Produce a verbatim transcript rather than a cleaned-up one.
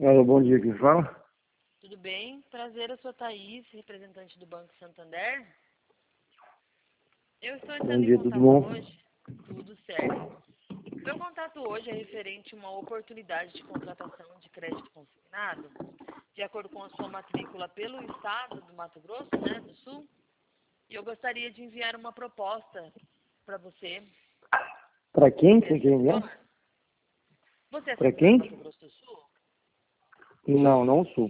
Alô, bom dia, quem fala? Tudo bem? Prazer, eu sou a Thaís, representante do Banco Santander. Eu estou Bom entrando em dia, tudo contato bom? hoje. Tudo certo. Meu contato hoje é referente a uma oportunidade de contratação de crédito consignado, de acordo com a sua matrícula pelo estado do Mato Grosso, né, do Sul. E eu gostaria de enviar uma proposta para você. Pra quem Você você é quer enviar? servidor? Você é Pra servidor do Mato quem? Grosso do Sul? Não, não sou.